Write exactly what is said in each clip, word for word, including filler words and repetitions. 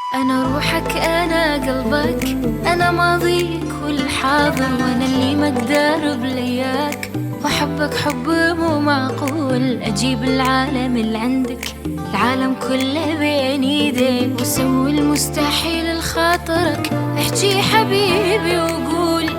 أنا روحك أنا قلبك، أنا ماضيك والحاضر، وأنا اللي ما أقدر بلياك، وأحبك حب مو معقول. أجيب العالم اللي عندك، العالم كله بين يديك، وسوي المستحيل لخاطرك. احجي حبيبي وقول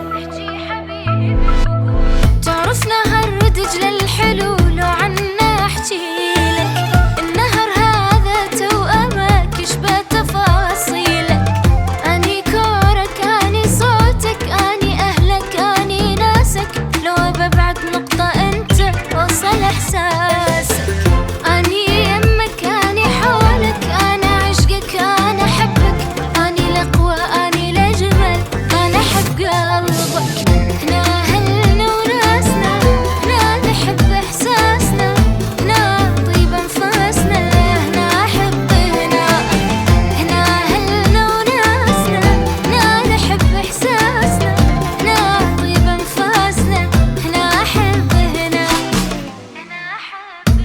تعرفنا هالردج للحلو، لو عنا احجي لك. النهر هذا توأمك يشبه تفاصيلك. أني كورك أني صوتك أني أهلك أني ناسك، لو ببعد نقطة أنت وصل إحساسك. أني يمك أني حولك، أنا عشقك أنا أحبك، أني الأقوى أني الأجمل، أنا أحب قلبك. هنا أهلنا وناسنا، هنا نحب إحساسنا، هنا طيب أنفاسنا، هنا أحب هنا. هنا أهلنا وناسنا، هنا نحب إحساسنا، هنا طيب أنفاسنا، هنا أحب هنا. هنا أحب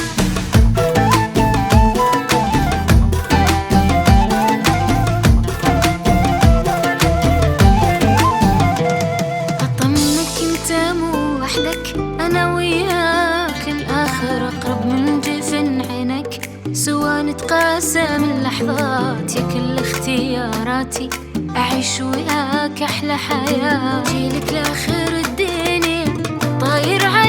أطمنك انت مو وحدك، انا وياك الاخر اقرب من جفن عينك. سوا نتقاسم اللحظات يا كل اختياراتي، اعيش وياك احلى حياة. جيلك لاخر الدنيا طاير عليك